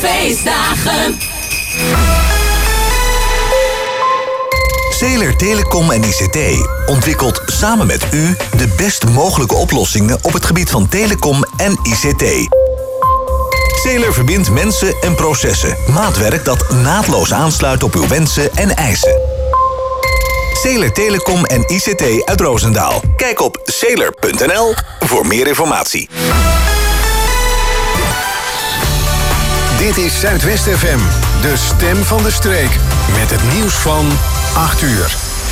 feestdagen. Zeeler Telecom en ICT ontwikkelt samen met u de best mogelijke oplossingen op het gebied van telecom en ICT. Zeeler verbindt mensen en processen. Maatwerk dat naadloos aansluit op uw wensen en eisen. Zeeler Telecom en ICT uit Roosendaal. Kijk op zeeler.nl voor meer informatie. Dit is Zuidwest FM, de stem van de streek. Met het nieuws van 8 uur.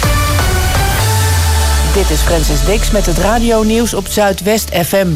Dit is Francis Dix met het radionieuws op Zuidwest FM.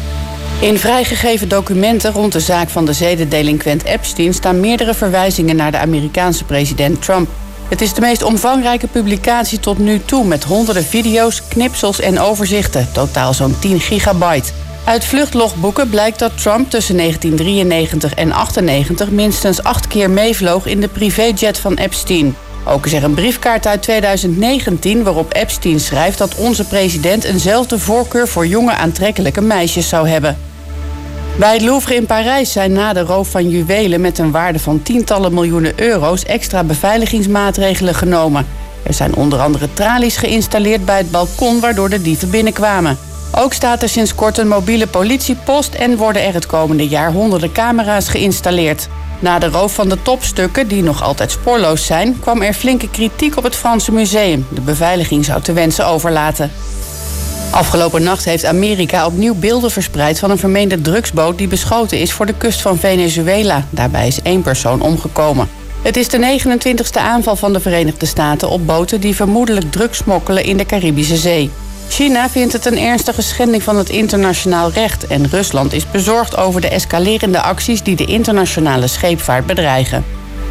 In vrijgegeven documenten rond de zaak van de zedendelinquent Epstein staan meerdere verwijzingen naar de Amerikaanse president Trump. Het is de meest omvangrijke publicatie tot nu toe met honderden video's, knipsels en overzichten, totaal zo'n 10 gigabyte. Uit vluchtlogboeken blijkt dat Trump tussen 1993 en 1998 minstens 8 keer meevloog in de privéjet van Epstein. Ook is er een briefkaart uit 2019 waarop Epstein schrijft dat onze president eenzelfde voorkeur voor jonge aantrekkelijke meisjes zou hebben. Bij het Louvre in Parijs zijn na de roof van juwelen met een waarde van tientallen miljoenen euro's extra beveiligingsmaatregelen genomen. Er zijn onder andere tralies geïnstalleerd bij het balkon waardoor de dieven binnenkwamen. Ook staat er sinds kort een mobiele politiepost en worden er het komende jaar honderden camera's geïnstalleerd. Na de roof van de topstukken, die nog altijd spoorloos zijn, kwam er flinke kritiek op het Franse museum. De beveiliging zou te wensen overlaten. Afgelopen nacht heeft Amerika opnieuw beelden verspreid van een vermeende drugsboot die beschoten is voor de kust van Venezuela. Daarbij is 1 persoon omgekomen. Het is de 29e aanval van de Verenigde Staten op boten die vermoedelijk drugs smokkelen in de Caribische Zee. China vindt het een ernstige schending van het internationaal recht en Rusland is bezorgd over de escalerende acties die de internationale scheepvaart bedreigen.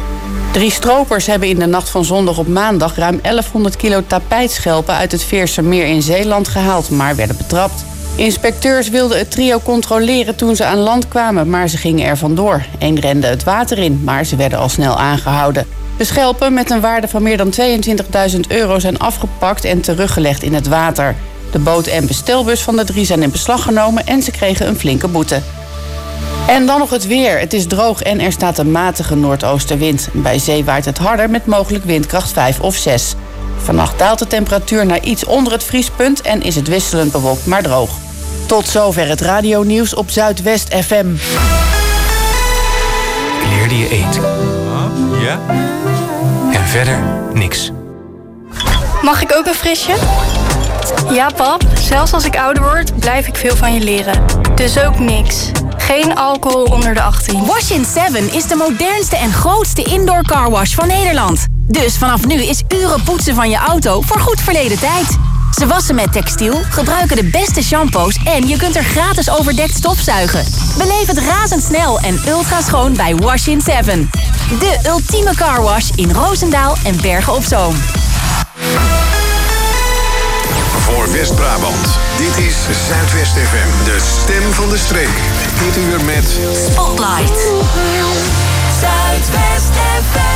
3 stropers hebben in de nacht van zondag op maandag ruim 1100 kilo tapijtschelpen uit het Veersermeer in Zeeland gehaald, maar werden betrapt. Inspecteurs wilden het trio controleren toen ze aan land kwamen, maar ze gingen er vandoor. 1 rende het water in, maar ze werden al snel aangehouden. De schelpen met een waarde van meer dan €22.000 zijn afgepakt en teruggelegd in het water. De boot en bestelbus van de 3 zijn in beslag genomen en ze kregen een flinke boete. En dan nog het weer. Het is droog en er staat een matige noordoostenwind. Bij zee waait het harder met mogelijk windkracht 5 of 6. Vannacht daalt de temperatuur naar iets onder het vriespunt en is het wisselend bewolkt maar droog. Tot zover het radionieuws op Zuidwest FM. Ik leerde je eten. Ja? En verder niks. Mag ik ook een frisje? Ja, pap. Zelfs als ik ouder word, blijf ik veel van je leren. Dus ook niks. Geen alcohol onder de 18. Wash-in 7 is de modernste en grootste indoor carwash van Nederland. Dus vanaf nu is uren poetsen van je auto voor goed verleden tijd. Ze wassen met textiel, gebruiken de beste shampoos en je kunt er gratis overdekt stofzuigen. Beleef het razendsnel en ultra schoon bij Wash-in 7. De ultieme carwash in Roosendaal en Bergen op Zoom. Voor West-Brabant, dit is Zuidwest FM, de stem van de streek. Dit uur met Spotlight. Zuidwest FM.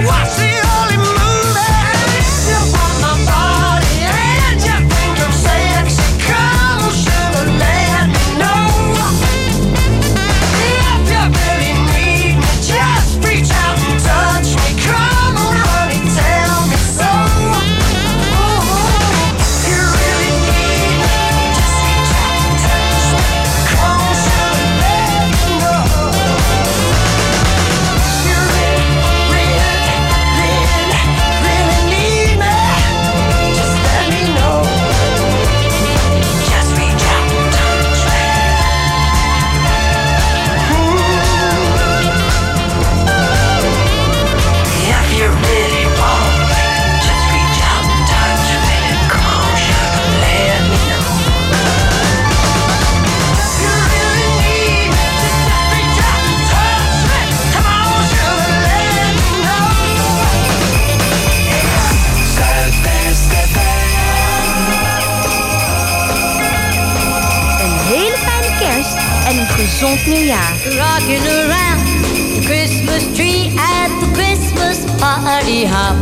gezond nieuwjaar. Rocking around the Christmas tree at the Christmas party hop.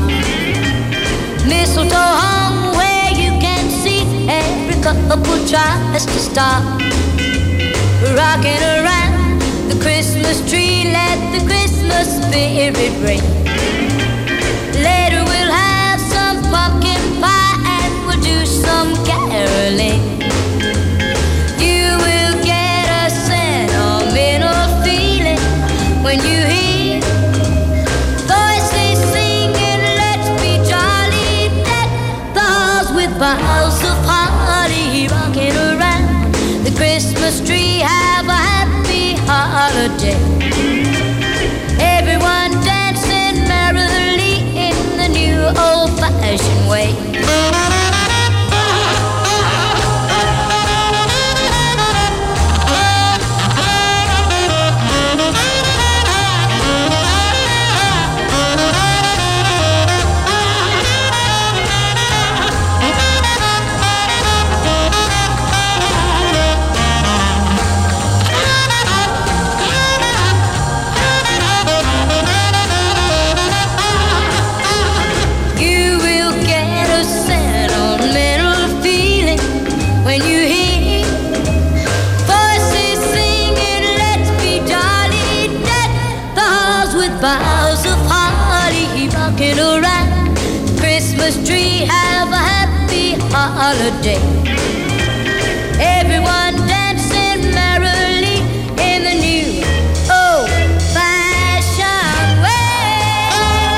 Mistletoe hung where you can see every couple tries to stop. Rocking around the Christmas tree, let the Christmas spirit ring. Later we'll have some pumpkin pie and we'll do some caroling. You will get a sentimental feeling when you hear voices singing, let's be jolly, deck the halls with boughs of holly. Rocking around the Christmas tree, have a happy holiday. Everyone dancing merrily in the new old-fashioned way. Boughs of holly, rocking around the Christmas tree, have a happy holiday. Everyone dancing merrily in the new old-fashioned way.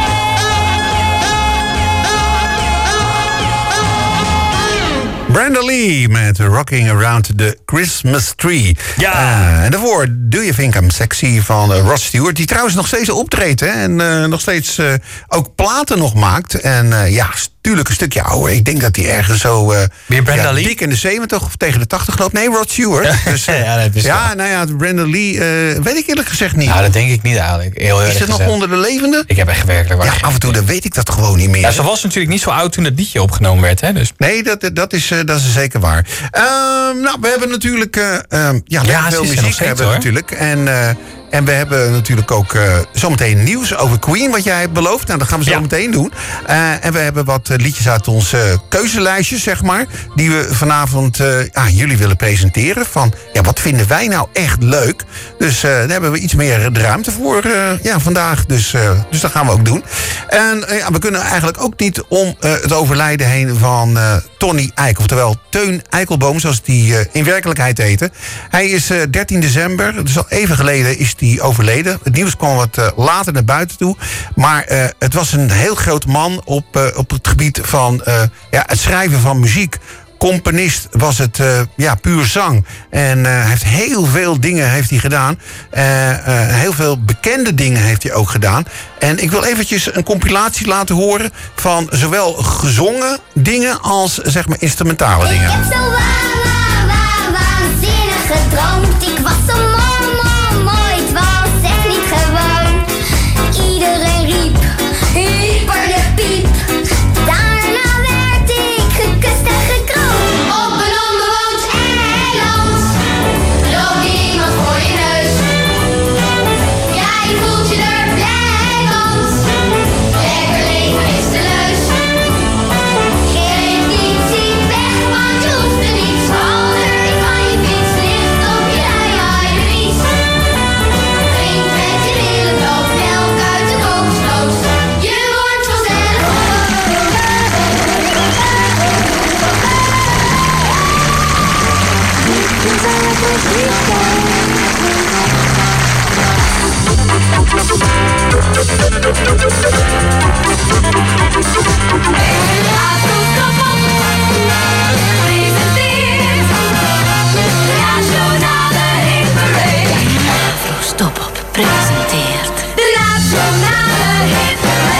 Brenda Lee met Rocking Around the Christmas Tree. Ja. En daarvoor Do You Think I'm Sexy van Rod Stewart. Die trouwens nog steeds optreedt. Hè? En nog steeds ook platen nog maakt. En natuurlijk een stukje ouder. Ik denk dat hij ergens zo weer Brenda Lee? dik in de 70 of tegen de 80 loopt. Nee, Rod Stewart. Ja, dus, Brenda Lee weet ik eerlijk gezegd niet. Nou, dat denk ik niet eigenlijk. Heel is het nog onder de levenden? Ik heb echt werkelijk waar. Ja, af en toe dan weet ik dat gewoon niet meer. Ja, ze was natuurlijk niet zo oud toen dat liedje opgenomen werd. Hè, dus. Nee, dat is zeker waar. We hebben natuurlijk veel muziek hebben we natuurlijk. En we hebben natuurlijk ook zometeen nieuws over Queen, wat jij hebt beloofd. Nou, dat gaan we zo meteen doen. En we hebben wat liedjes uit onze keuzelijstje, zeg maar. Die we vanavond jullie willen presenteren. Van, wat vinden wij nou echt leuk? Dus daar hebben we iets meer ruimte voor vandaag. Dus dat gaan we ook doen. En we kunnen eigenlijk ook niet om het overlijden heen van Tony Eijk. Oftewel Teun Eikelboom, zoals die in werkelijkheid heette. Hij is 13 december, dus al even geleden is die overleden. Het nieuws kwam wat later naar buiten toe. Maar het was een heel groot man op het gebied van het schrijven van muziek. Componist was het puur zang. En hij heeft heel veel dingen heeft hij gedaan. Heel veel bekende dingen heeft hij ook gedaan. En ik wil eventjes een compilatie laten horen van zowel gezongen dingen als zeg maar instrumentale dingen. Ik heb zo waanzinnig gedroomd. Ik was zo mooi. Het was echt niet gewoon. Iedereen riep, hyper de piep. Daarna werd ik gekust en gekroond. Op een onbewoond eiland loopt niemand voor je neus. Jij voelt je er blij, want Stop-op presenteert de Nationale Hitparade.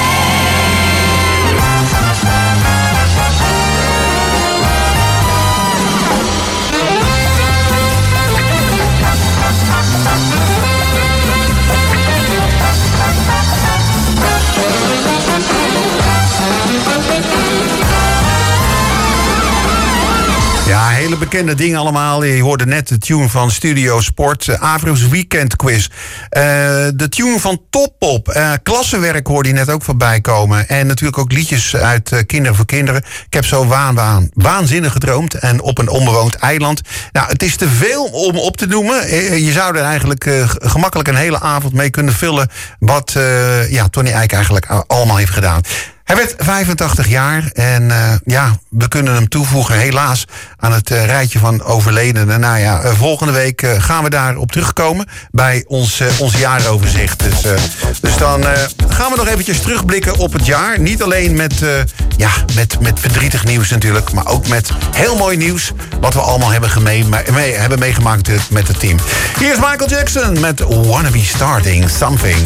Ja, hele bekende dingen allemaal. Je hoorde net de tune van Studio Sport. Avro's Weekend Quiz. De tune van Top-Op. Klassenwerk hoorde je net ook voorbij komen. En natuurlijk ook liedjes uit Kinderen voor Kinderen. Ik heb zo waanzinnig gedroomd. En op een onbewoond eiland. Nou, het is te veel om op te noemen. Je zou er eigenlijk gemakkelijk een hele avond mee kunnen vullen. Wat Tony Eijk eigenlijk allemaal heeft gedaan. Hij werd 85 jaar en we kunnen hem toevoegen helaas aan het rijtje van overledenen. Nou ja, volgende week gaan we daarop terugkomen bij ons jaaroverzicht. Dus dan gaan we nog eventjes terugblikken op het jaar. Niet alleen met verdrietig nieuws natuurlijk, maar ook met heel mooi nieuws wat we allemaal hebben meegemaakt met het team. Hier is Michael Jackson met Wanna Be Starting Something.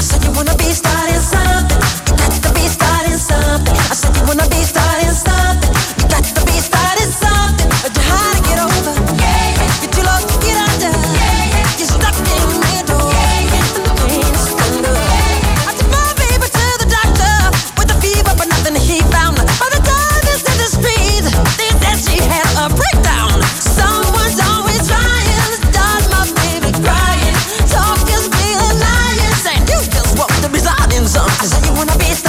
I said you wanna be starting something. You got to be starting something. But you had to get over. Get too low to get under. You're stuck in the middle. The pain is thunder. I took my baby to the doctor with a fever, but nothing he found. By the time they said the streets, they said she had a breakdown. Someone's always trying to start my baby crying. Talk is feeling lying, saying you just want to be starting something. I said you wanna be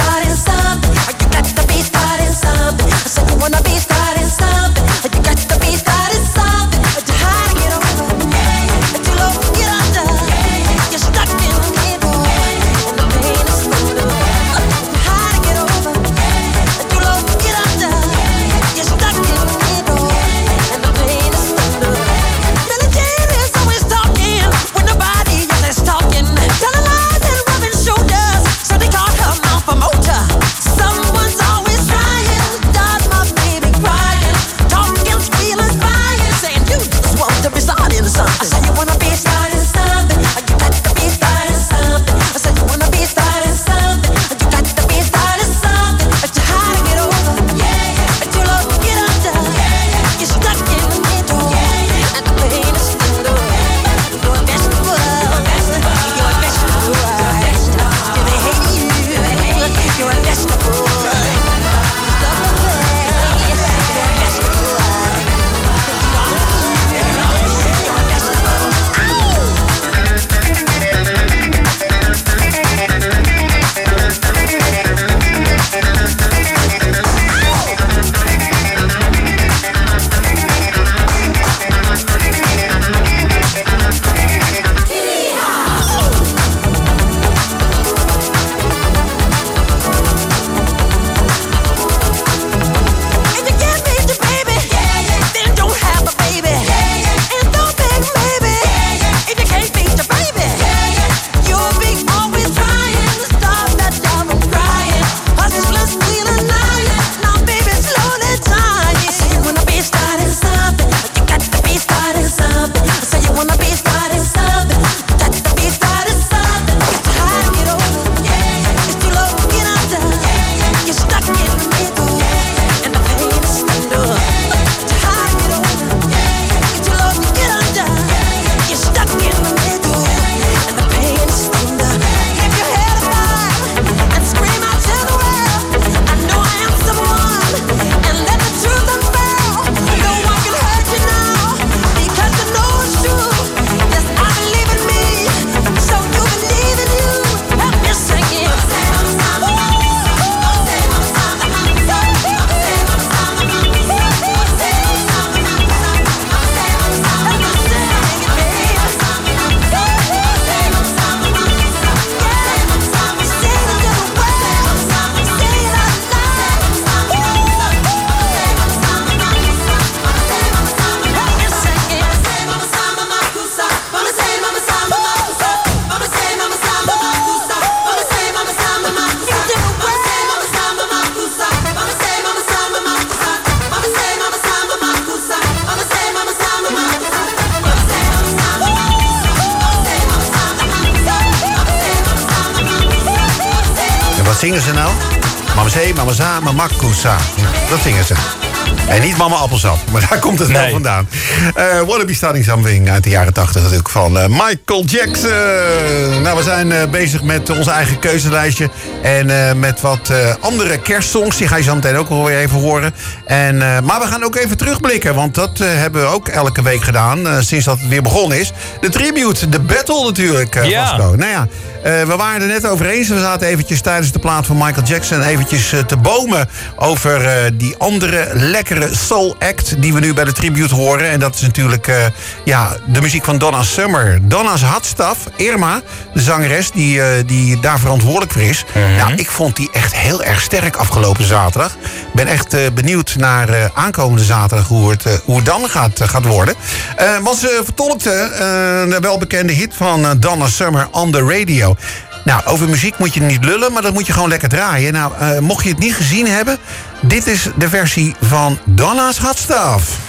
Wat zingen ze nou? Mama zee, mama za, mama kusa. Nou, dat zingen ze. En niet mama appelsap, maar daar komt het wel vandaan. Wanna Be Starting Something uit de jaren 80 natuurlijk van Michael Jackson. Nou, we zijn bezig met ons eigen keuzelijstje. En met wat andere kerstsongs. Die ga je zo meteen ook wel weer even horen. Maar we gaan ook even terugblikken. Want dat hebben we ook elke week gedaan. Sinds dat het weer begonnen is. De tribute, de battle natuurlijk. Vasco. Nou ja, we waren er net over eens. We zaten eventjes tijdens de plaat van Michael Jackson eventjes te bomen over die andere lekkere soul act die we nu bij de tribute horen. En dat is natuurlijk de muziek van Donna Summer. Donna's hot stuff, Irma, de zangeres die daar verantwoordelijk voor is. Nou, ik vond die echt heel erg sterk afgelopen zaterdag. Ik ben echt benieuwd naar aankomende zaterdag hoe het dan gaat worden. Want ze vertolkte de welbekende hit van Donna Summer on the radio. Nou, over muziek moet je niet lullen, maar dat moet je gewoon lekker draaien. Nou, mocht je het niet gezien hebben, dit is de versie van Donna's Hot Stuff.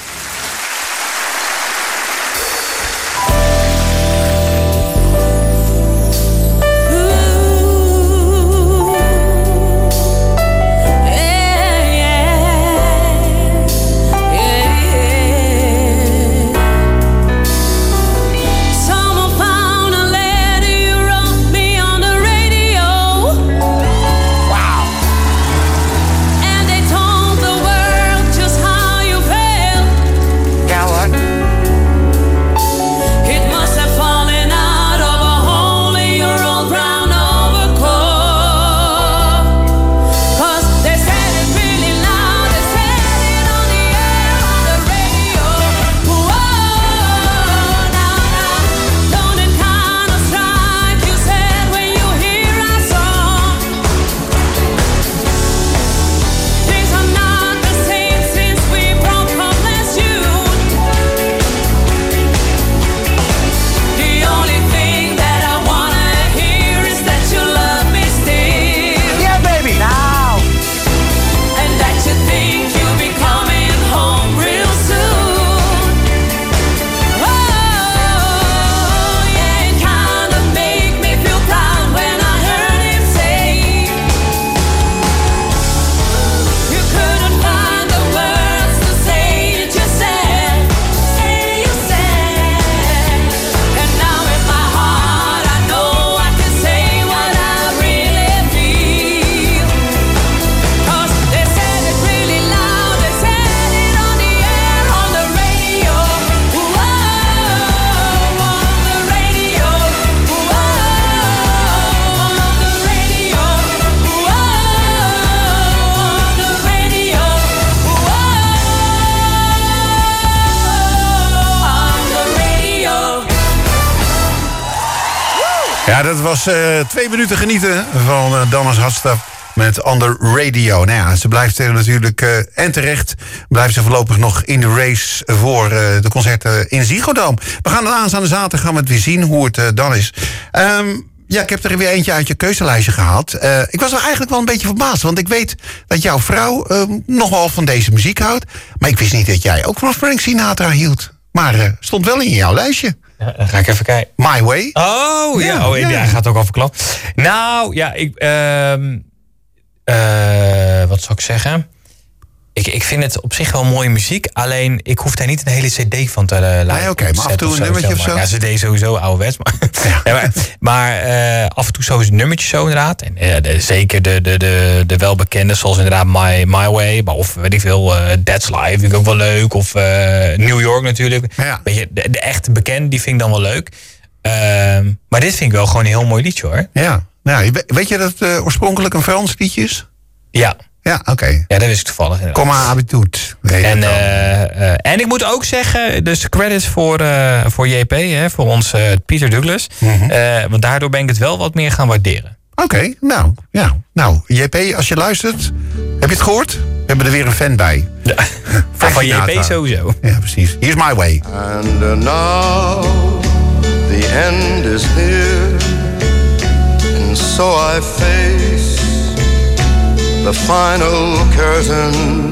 Ja, dat was 2 minuten genieten van Donna's Hot Stuff met On The Radio. Nou ja, ze blijft natuurlijk, en terecht, blijft ze voorlopig nog in de race voor de concerten in Ziggo Dome. We gaan aanstaande zaterdag gaan we het weer zien hoe het dan is. Ja, ik heb er weer eentje uit je keuzelijstje gehaald. Ik was er eigenlijk wel een beetje verbaasd, want ik weet dat jouw vrouw nogal van deze muziek houdt. Maar ik wist niet dat jij ook van Frank Sinatra hield. Maar stond wel in jouw lijstje. Ja, dan ga ik even kijken. My Way. Oh, ja. Ja, gaat ook al verklappen. Nou, ja, wat zou ik zeggen? Ik vind het op zich wel mooie muziek. Alleen, ik hoef daar niet een hele cd van te luisteren. Nee, oké, maar af en toe een nummertje of zo? Ja, cd sowieso ouderwets. Maar af en toe zo is een nummertje zo inderdaad. En zeker de welbekende, zoals inderdaad My Way. Of weet ik veel, That's Life vind ik ook wel leuk. Of New York natuurlijk. Ja. Weet je, de echte bekende, die vind ik dan wel leuk. Maar dit vind ik wel gewoon een heel mooi liedje, hoor. Ja, nou, weet je dat het oorspronkelijk een Frans liedje is? Ja. Ja, oké. Ja, dat wist ik toevallig. Kom maar, habituut. En ik moet ook zeggen, dus credits voor JP, hè, voor ons Peter Douglas. Mm-hmm. Want daardoor ben ik het wel wat meer gaan waarderen. Oké, nou, ja. Nou, JP, als je luistert, heb je het gehoord? We hebben er weer een fan bij. Ja. Van JP sowieso. Ja, precies. Here's My Way. And now the end is near, and so I face the final curtain.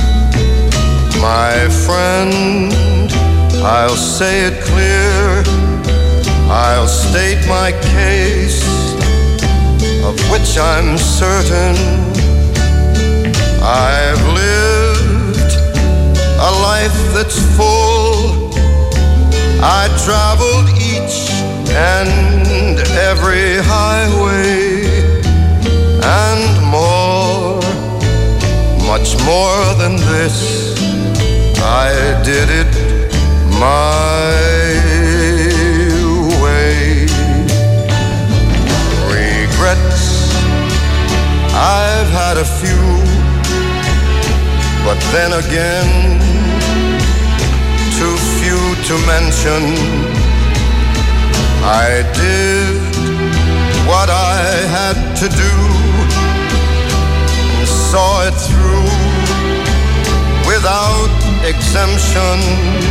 My friend, I'll say it clear, I'll state my case. of which I'm certain. I've lived a life that's full. I traveled each and every highway and more, much more than this. I did it my way. Regrets, I've had a few, but then again, too few to mention. I did what I had to do and saw it through without exemption.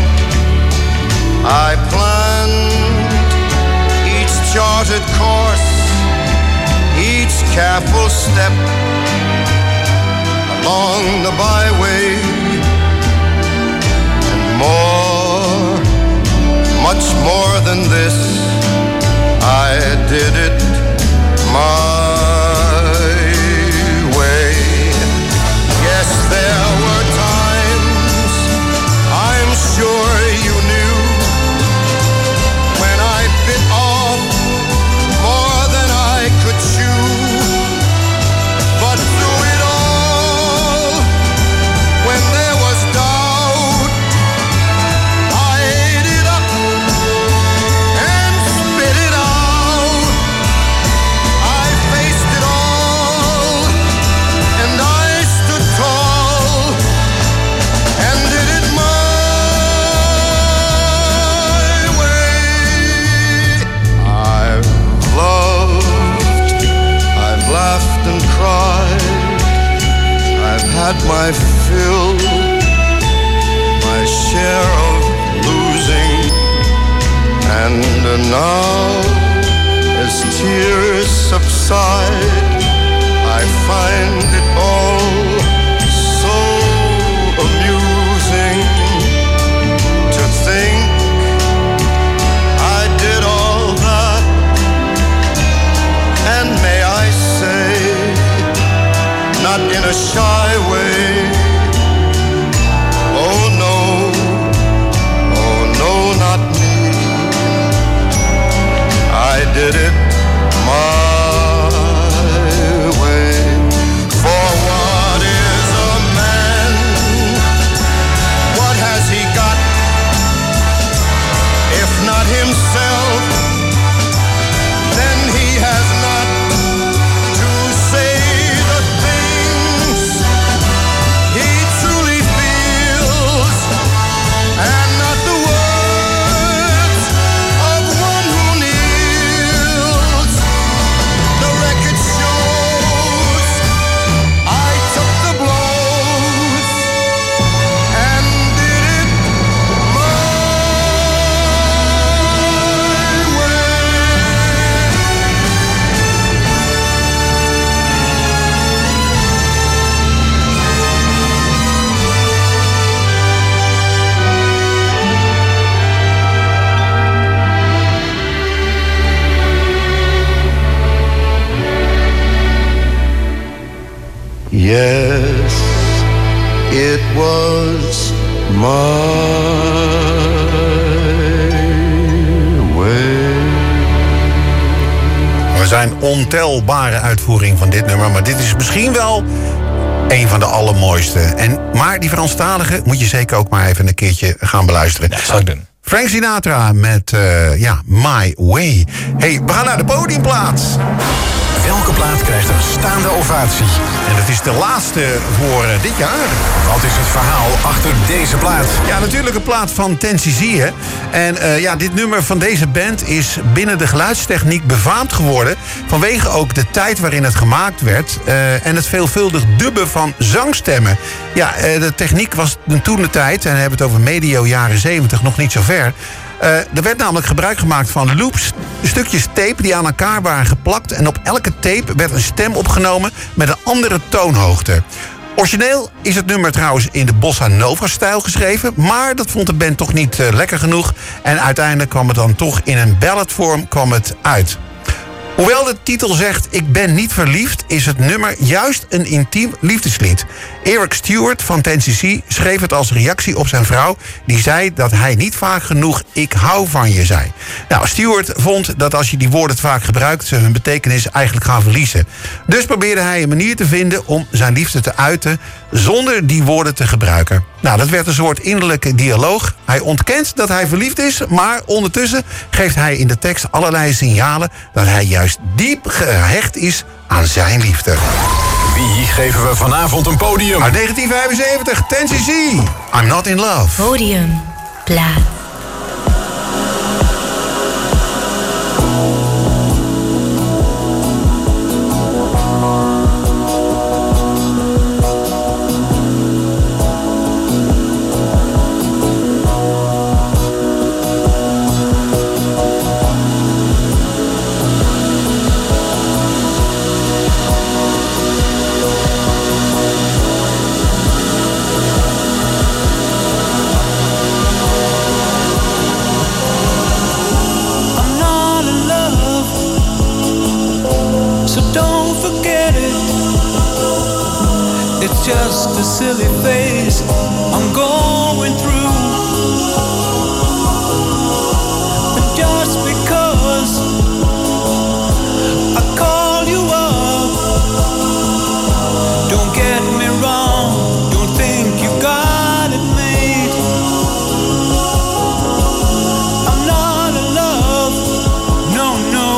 I planned each charted course, each careful step along the byway, and more, much more than this, I did it my way. Yes, there were times, I'm sure you knew, when I bit off more than I could chew. But through it all, when there was doubt, I ate it up and spit it out. I faced it all, and I stood tall and did it my way. I've loved, I've laughed and cried, I've had my fill, my share of losing, and now as tears subside, I find it all so amusing to think I did all that, and may I say, not in a shy way, oh no, not me. I did it my way. For what is a man? What has he got? If not himself, then he has not to say the things he truly feels, and not the words of one who kneels. The record shows I took the blows and did it my way. Yes, it was my way. Er zijn ontelbare uitvoeringen van dit nummer, maar dit is misschien wel een van de allermooiste. Maar die Franstalige moet je zeker ook maar even een keertje gaan beluisteren. Dat zou ik doen. Frank Sinatra met My Way. Hey, we gaan naar de podiumplaats. Welke plaat krijgt een staande ovatie? En dat is de laatste voor dit jaar. Wat is het verhaal achter deze plaat? Ja, natuurlijk een plaat van 10cc, hè. En dit nummer van deze band is binnen de geluidstechniek befaamd geworden, vanwege ook de tijd waarin het gemaakt werd en het veelvuldig dubben van zangstemmen. Ja, de techniek was toen de tijd, en we hebben het over medio jaren 70, nog niet zo ver. Er werd namelijk gebruik gemaakt van loops, stukjes tape die aan elkaar waren geplakt, en op elke tape werd een stem opgenomen met een andere toonhoogte. Origineel is het nummer trouwens in de bossa nova-stijl geschreven, maar dat vond de band toch niet lekker genoeg, en uiteindelijk kwam het dan toch in een balladvorm uit. Hoewel de titel zegt ik ben niet verliefd, is het nummer juist een intiem liefdeslied. Eric Stewart van 10cc schreef het als reactie op zijn vrouw, die zei dat hij niet vaak genoeg ik hou van je zei. Nou, Stewart vond dat als je die woorden te vaak gebruikt, ze hun betekenis eigenlijk gaan verliezen. Dus probeerde hij een manier te vinden om zijn liefde te uiten zonder die woorden te gebruiken. Nou, dat werd een soort innerlijke dialoog. Hij ontkent dat hij verliefd is, maar ondertussen geeft hij in de tekst allerlei signalen dat hij juist diep gehecht is aan zijn liefde. Wie geven we vanavond een podium? Uit 1975, 10cc, I'm Not In Love. Podium, plaat. Just a silly phase I'm going through. And just because I call you up, don't get me wrong, don't think you got it made. I'm not in love, no, no.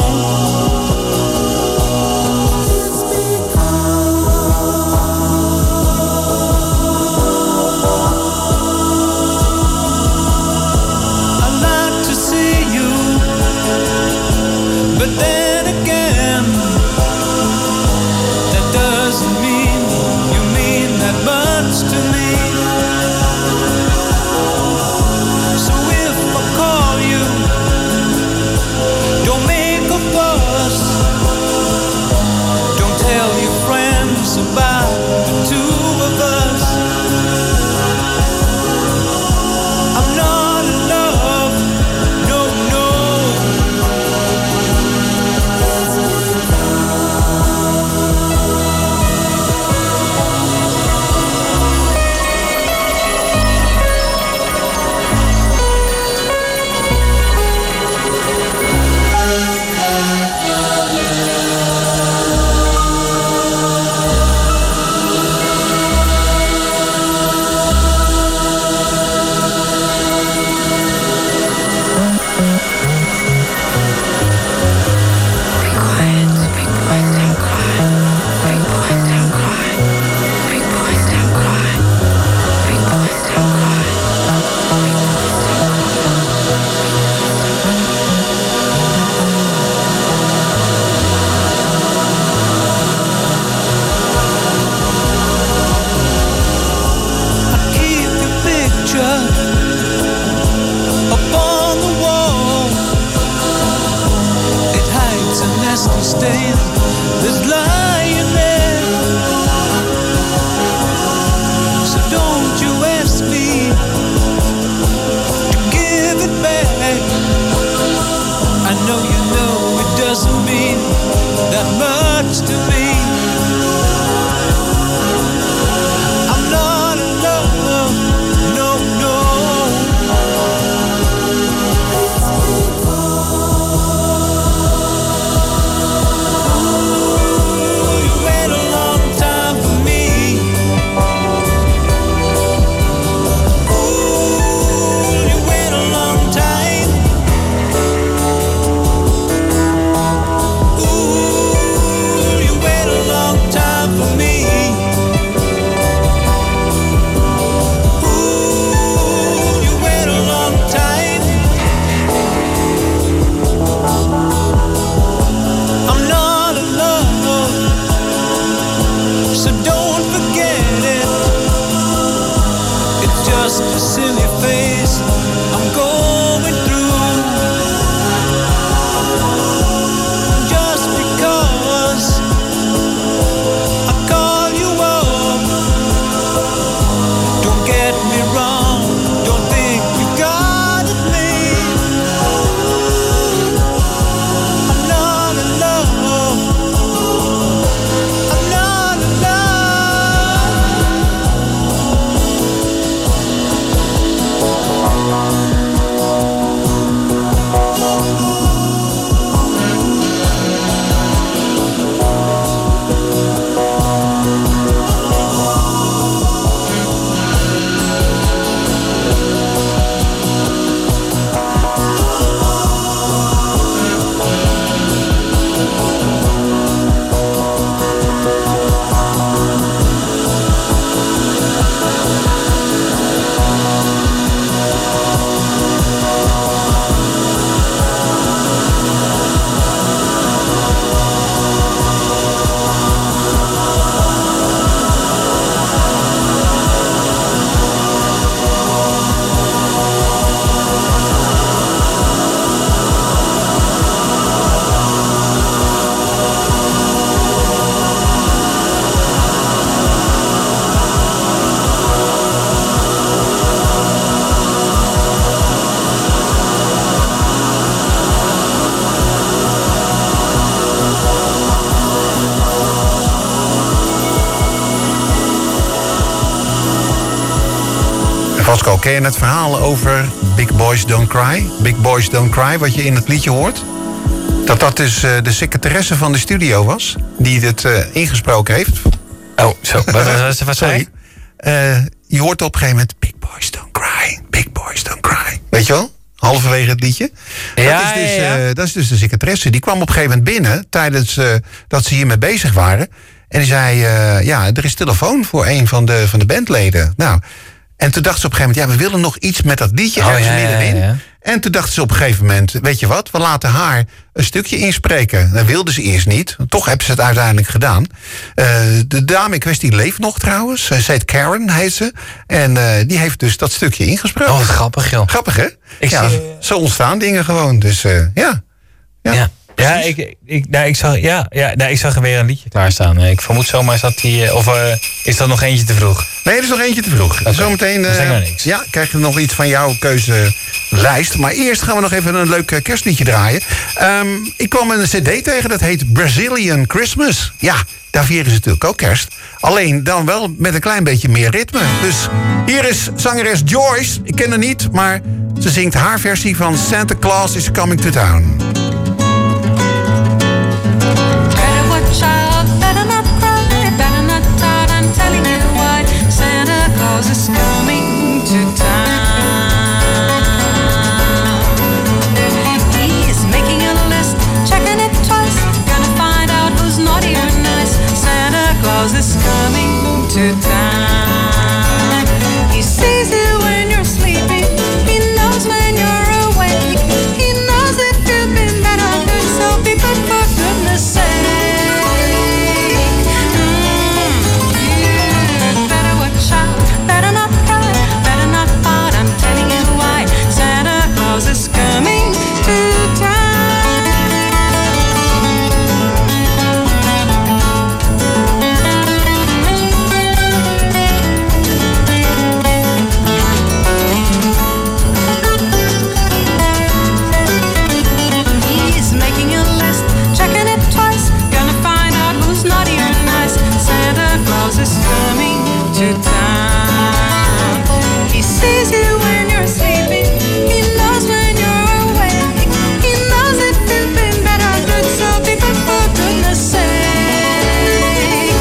Vasco, ken je het verhaal over Big Boys Don't Cry? Big Boys Don't Cry, wat je in het liedje hoort? Dat dus de secretaresse van de studio was, die dit ingesproken heeft. Oh, zo. Wat zei je? Je hoort op een gegeven moment, Big Boys Don't Cry, Big Boys Don't Cry. Weet je wel? Halverwege het liedje. Dat is dus de secretaresse. Die kwam op een gegeven moment binnen tijdens dat ze hiermee bezig waren. En die zei, er is telefoon voor een van de bandleden. Nou, en toen dacht ze op een gegeven moment, we willen nog iets met dat liedje ergens middenin. Ja. En toen dacht ze op een gegeven moment, weet je wat, we laten haar een stukje inspreken. Dat wilde ze eerst niet, toch hebben ze het uiteindelijk gedaan. De dame in kwestie leeft nog trouwens. Ze heet Karen, heet ze. En die heeft dus dat stukje ingesproken. Oh, wat grappig, joh. Grappig, hè? Zo ontstaan dingen gewoon. Dus ja. Ja, ik zag er weer een liedje klaarstaan. Ik vermoed zomaar dat die... Of is dat nog eentje te vroeg? Nee, er is nog eentje te vroeg. Okay. Zometeen krijg je nog iets van jouw keuzelijst. Maar eerst gaan we nog even een leuk kerstliedje draaien. Ik kwam een cd tegen, dat heet Brazilian Christmas. Ja, daar vieren ze natuurlijk ook kerst. Alleen dan wel met een klein beetje meer ritme. Dus hier is zangeres Joyce. Ik ken haar niet, maar ze zingt haar versie van Santa Claus is Coming to Town. Child, better not cry, better not doubt, I'm telling you why. Santa Claus is coming to town. He is making a list, checking it twice, gonna find out who's naughty or nice. Santa Claus is coming to town. He sees you when you're sleeping, he knows when you're awake. He knows if you've been bad or good, so be good for goodness sake. Is coming to town. He's making a list, checking it twice, gonna find out who's naughty or nice. Santa Claus is coming to town. He sees you when you're sleeping. He knows when you're awake. He knows if you've been bad or good, so be good for goodness sake.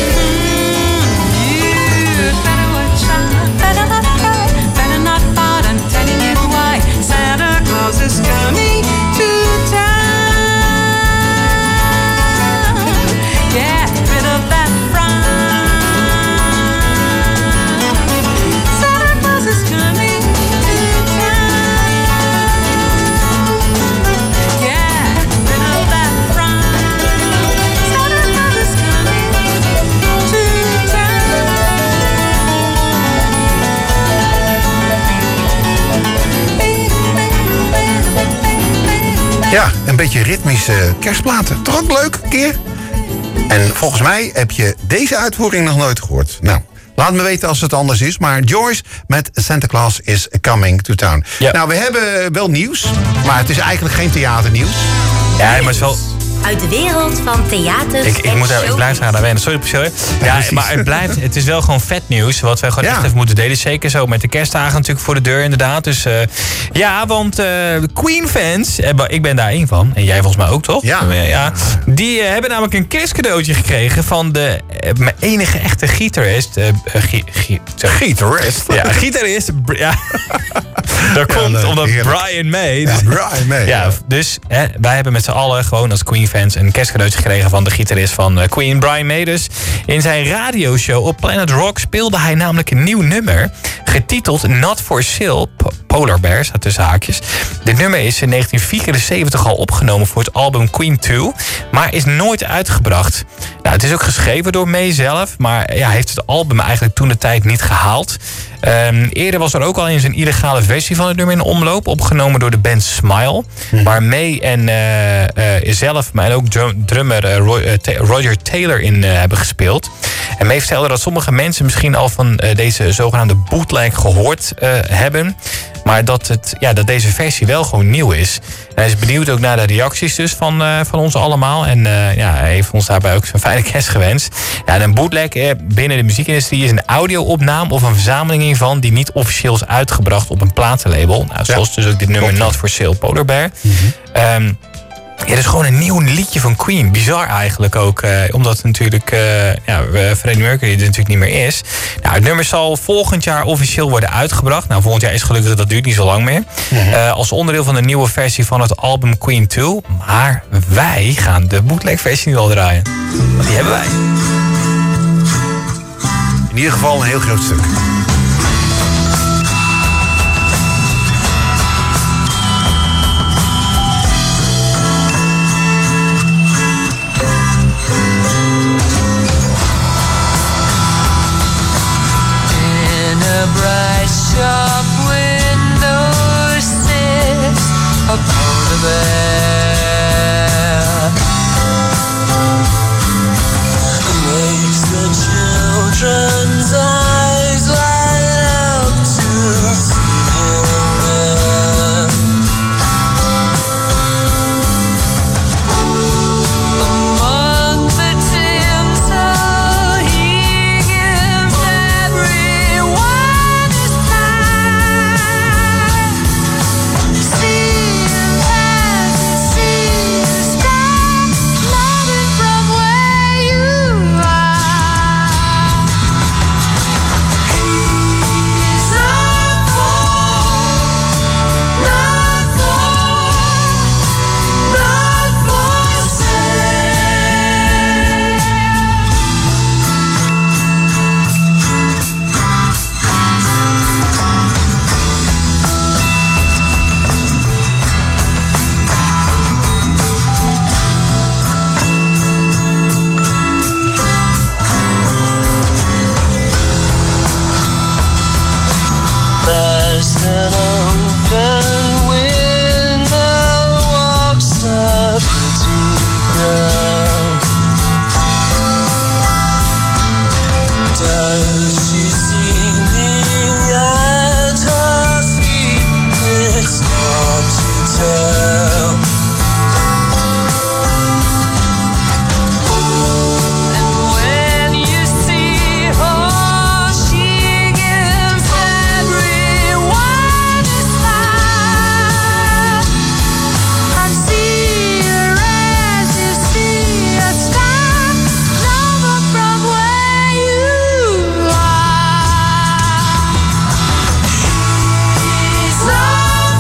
You'd better watch out, better not cry, better not pout, I'm telling you why. Santa Claus is coming to town. Get rid of that frown. Santa Claus is coming to town. Get rid of that frown. Santa Claus is coming to town. Ja, een beetje ritmische kerstplaten. Toch ook leuk, een keer? En volgens mij heb je deze uitvoering nog nooit gehoord. Nou, laat me weten als het anders is. Maar Joyce met Santa Claus is Coming to Town. Ja. Nou, we hebben wel nieuws. Maar het is eigenlijk geen theaternieuws. Ja, maar het is wel... Uit de wereld van theaters ik blijf daar wennen. Sorry, Priscilla. Ja, maar het is wel gewoon vet nieuws. Wat wij gewoon echt even moeten delen. Zeker zo met de kerstdagen natuurlijk voor de deur inderdaad. Dus want Queen-fans, ik ben daar één van. En jij volgens mij ook, toch? Ja. Die hebben namelijk een kerstcadeautje gekregen van de enige echte gitarist. Gitarist? Ja, gitarist. Ja. Dat komt omdat Brian May. Ja, Brian May. Ja, dus wij hebben met z'n allen gewoon als Queen-fans een kerstcadeautje gekregen van de gitarist van Queen, Brian May. Dus in zijn radioshow op Planet Rock speelde hij namelijk een nieuw nummer, getiteld Not For Sale, Polar Bears, tussen haakjes. Dit nummer is in 1974 al opgenomen voor het album Queen 2, maar is nooit uitgebracht. Nou, het is ook geschreven door May zelf, maar hij heeft het album eigenlijk toen de tijd niet gehaald. Eerder was er ook al eens een illegale versie van het nummer in omloop, opgenomen door de band Smile, waar May en zelf, maar ook drummer Roger Taylor in hebben gespeeld. En May vertelde dat sommige mensen misschien al van deze zogenaamde bootleg gehoord hebben. Maar dat deze versie wel gewoon nieuw is. En hij is benieuwd ook naar de reacties dus van ons allemaal. En hij heeft ons daarbij ook zo'n fijne kerst gewenst. Ja, en een bootleg binnen de muziekindustrie is een audio-opname of een verzameling hiervan die niet officieel is uitgebracht op een platenlabel. Nou, zoals dus ook dit nummer Not For Sale Polar Bear. Dat is gewoon een nieuw liedje van Queen. Bizar eigenlijk ook. Omdat natuurlijk Freddie Mercury er natuurlijk niet meer is. Nou, het nummer zal volgend jaar officieel worden uitgebracht. Nou, volgend jaar is gelukkig, dat duurt niet zo lang meer. Als onderdeel van de nieuwe versie van het album Queen 2. Maar wij gaan de bootleg versie nu al draaien. Want die hebben wij. In ieder geval een heel groot stuk. Shop window sits a polar bear. Makes the children's eyes light up to see him there. Among the tinsel he gives everyone his time. See him as you see the sky, loving from where you are. He's not for Past an open window walks a pretty girl. Does she see me at her feet? It's hard to tell. And when you see her, she gives everyone a smile. I see her as you see a star, lover from where you are. He's not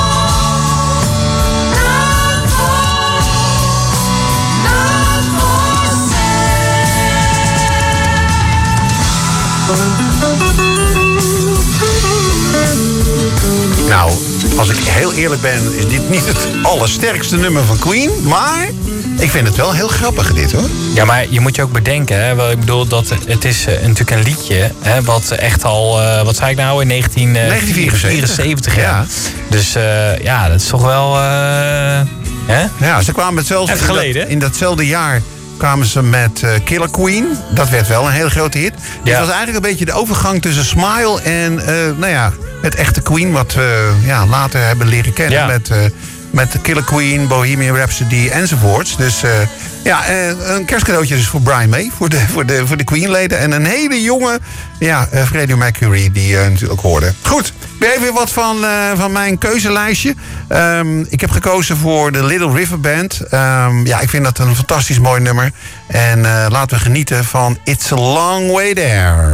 Nou, als ik heel eerlijk ben, is dit niet het allersterkste nummer van Queen. Maar ik vind het wel heel grappig, dit hoor. Ja, maar je moet je ook bedenken, hè, ik bedoel, dat het is natuurlijk een liedje, hè, wat echt al, wat zei ik nou, in 1974. Ja. Dus dat is toch wel, hè? Ja, ze kwamen zelfs even geleden. In datzelfde jaar kwamen ze met Killer Queen. Dat werd wel een hele grote hit. Dus het was eigenlijk een beetje de overgang tussen Smile en het echte Queen, wat we later hebben leren kennen met Killer Queen, Bohemian Rhapsody enzovoorts. Dus een kerstcadeautje dus voor Brian May, voor de Queen-leden. En een hele jonge Freddie Mercury die je natuurlijk hoorde. Goed, weer even wat van mijn keuzelijstje. Ik heb gekozen voor de Little River Band. Ik vind dat een fantastisch mooi nummer. En laten we genieten van It's a Long Way There.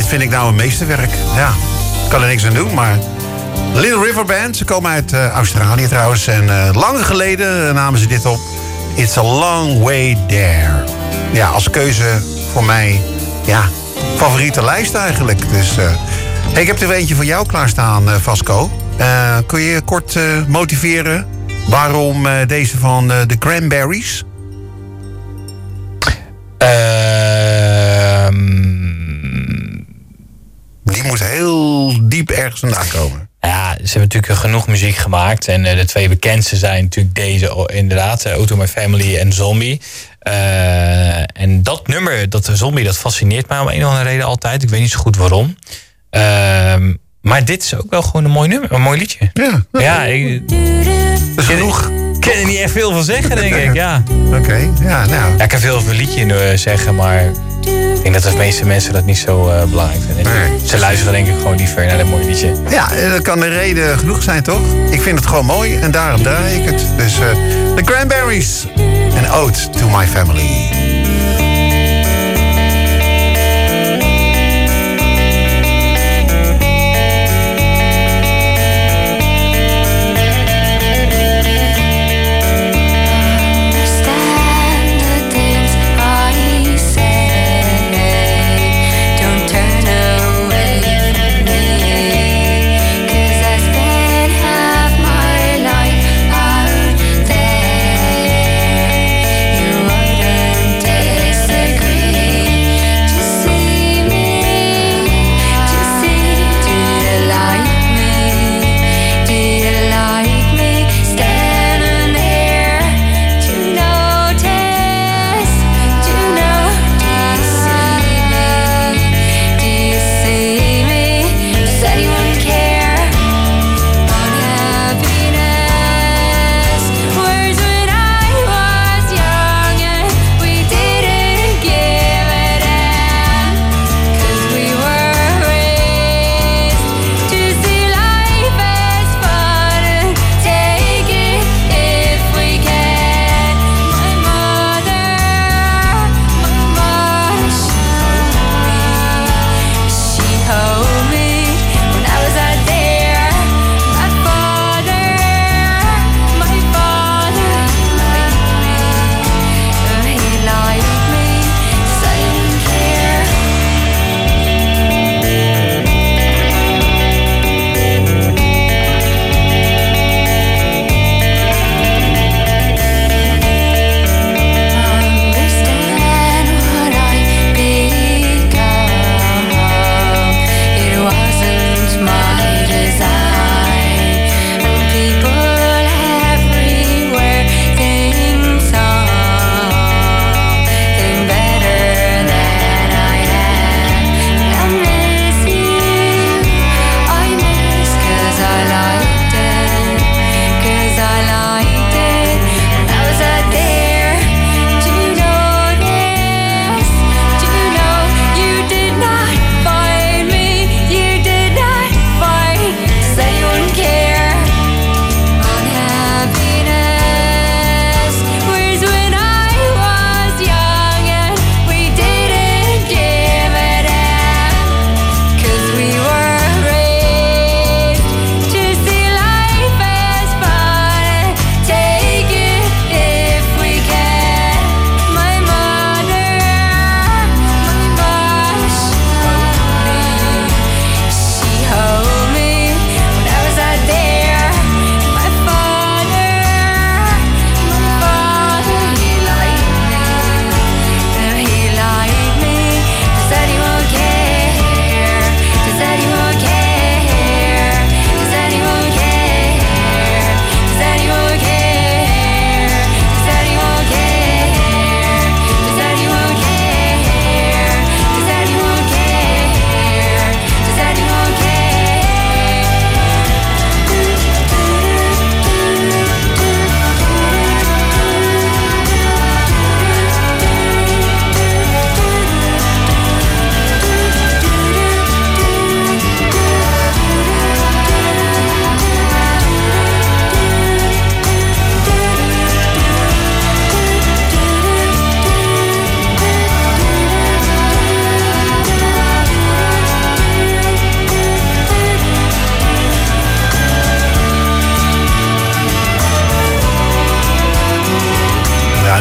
dit vind ik nou een meesterwerk. Ja, ik kan er niks aan doen, maar... Little River Band, ze komen uit Australië trouwens. En lang geleden namen ze dit op. It's a long way there. Ja, als keuze voor mij, ja, favoriete lijst eigenlijk. Dus, hey, ik heb er eentje voor jou klaarstaan, Vasco. Kun je kort motiveren waarom deze van de Cranberries? Die moet heel diep ergens vandaan komen. Ja, ze hebben natuurlijk genoeg muziek gemaakt. En de twee bekendste zijn natuurlijk deze inderdaad. O To My Family en Zombie. En dat nummer, dat Zombie, dat fascineert mij om een of andere reden altijd. Ik weet niet zo goed waarom. Maar dit is ook wel gewoon een mooi nummer, een mooi liedje. Ja, dat is genoeg. Ik kan er niet echt veel van zeggen, denk ik. Ja. Oké, ja, nou. Ja, ik kan veel over een liedje zeggen, maar ik denk dat de meeste mensen dat niet zo belangrijk vinden. Nee. Ze luisteren denk ik gewoon liever naar dat mooie liedje. Ja, dat kan de reden genoeg zijn, toch? Ik vind het gewoon mooi en daarom draai ik het. Dus The Cranberries en Ode To My Family. Take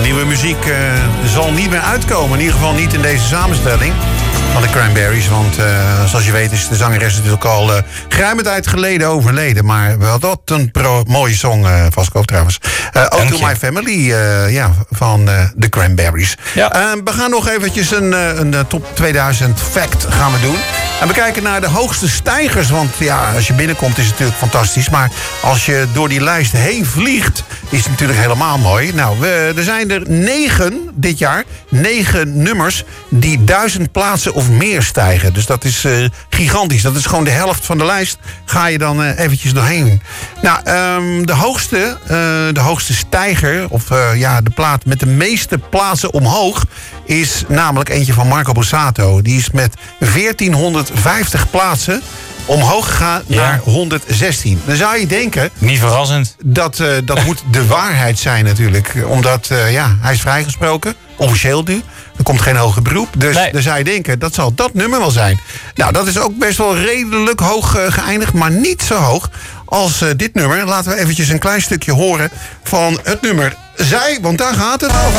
nieuwe muziek zal niet meer uitkomen. In ieder geval niet in deze samenstelling van de Cranberries. Want zoals je weet is de zangeres natuurlijk al geruime tijd geleden overleden. Maar wel dat een mooie song, Vasco trouwens. To My Family van de Cranberries. Ja. We gaan nog eventjes een top 2000 fact gaan we doen. En we kijken naar de hoogste stijgers. Want ja, als je binnenkomt is het natuurlijk fantastisch. Maar als je door die lijst heen vliegt, is het natuurlijk helemaal mooi. Nou, er zijn er 9 dit jaar. 9 nummers die 1000 plaatsen of meer stijgen. Dus dat is gigantisch. Dat is gewoon de helft van de lijst. Ga je dan eventjes doorheen. Nou, de hoogste stijger, of de plaat met de meeste plaatsen omhoog, is namelijk eentje van Marco Borsato. Die is met 1450 plaatsen omhoog gegaan naar 116. Dan zou je denken, niet verrassend, dat moet de waarheid zijn natuurlijk. Omdat hij is vrijgesproken, officieel nu. Er komt geen hoger beroep. Dus dan zou je denken, dat zal dat nummer wel zijn. Nou, dat is ook best wel redelijk hoog geëindigd, maar niet zo hoog als dit nummer. Laten we eventjes een klein stukje horen van het nummer Zij, want daar gaat het over.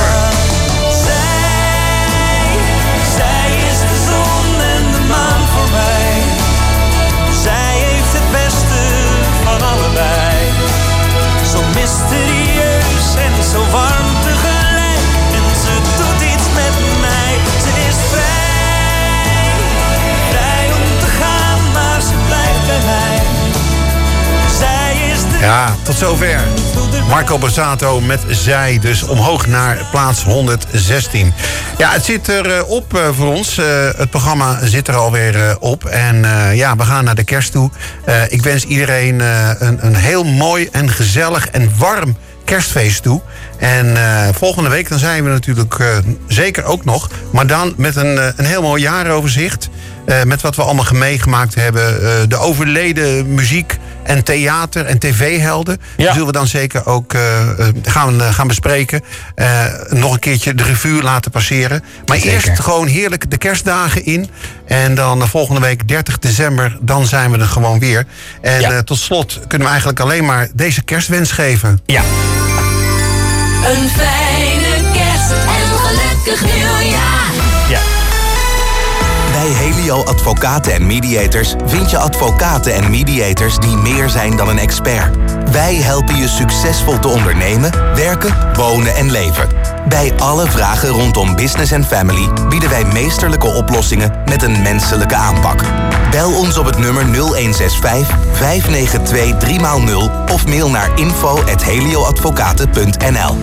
Zij is de zon en de maan voor mij. Zij heeft het beste van allebei. Zo mysterieus en zo warm tegelijk. En ze doet iets met mij. Ze is vrij, vrij om te gaan, maar ze blijft bij mij. Zij is de... Ja, tot zover. Marco Borsato met Zij, dus omhoog naar plaats 116. Ja, het zit erop voor ons. Het programma zit er alweer op. En we gaan naar de kerst toe. Ik wens iedereen een heel mooi en gezellig en warm kerstfeest toe. En volgende week dan zijn we natuurlijk zeker ook nog. Maar dan met een heel mooi jaaroverzicht. Met wat we allemaal meegemaakt hebben. De overleden muziek en theater en tv-helden. Ja. Die zullen we dan zeker ook gaan bespreken. Nog een keertje de revue laten passeren. Maar zeker. Eerst gewoon heerlijk de kerstdagen in. En dan volgende week 30 december, dan zijn we er gewoon weer. En tot slot kunnen we eigenlijk alleen maar deze kerstwens geven. Ja. Een fijne kerst en gelukkig nieuwjaar. Ja. Bij Helio Advocaten en Mediators vind je advocaten en mediators die meer zijn dan een expert. Wij helpen je succesvol te ondernemen, werken, wonen en leven. Bij alle vragen rondom business en family bieden wij meesterlijke oplossingen met een menselijke aanpak. Bel ons op het nummer 0165 592 3x0 of mail naar info@helioadvocaten.nl.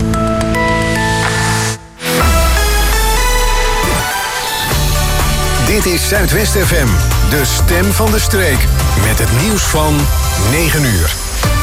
Dit is Zuidwest FM, de stem van de streek. Met het nieuws van 9 uur.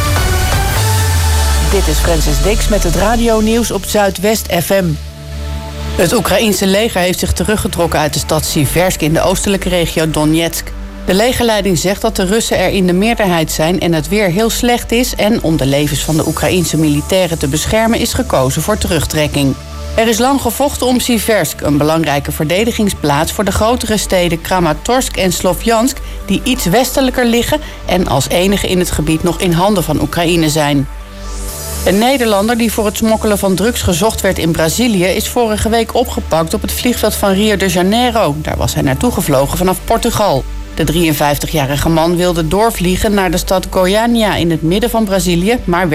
Dit is Francis Dix met het radionieuws op Zuidwest FM. Het Oekraïense leger heeft zich teruggetrokken uit de stad Siversk in de oostelijke regio Donetsk. De legerleiding zegt dat de Russen er in de meerderheid zijn en het weer heel slecht is, en om de levens van de Oekraïense militairen te beschermen is gekozen voor terugtrekking. Er is lang gevochten om Siversk, een belangrijke verdedigingsplaats voor de grotere steden Kramatorsk en Slovjansk, die iets westelijker liggen en als enige in het gebied nog in handen van Oekraïne zijn. Een Nederlander die voor het smokkelen van drugs gezocht werd in Brazilië is vorige week opgepakt op het vliegveld van Rio de Janeiro. Daar was hij naartoe gevlogen vanaf Portugal. De 53-jarige man wilde doorvliegen naar de stad Goiânia in het midden van Brazilië, maar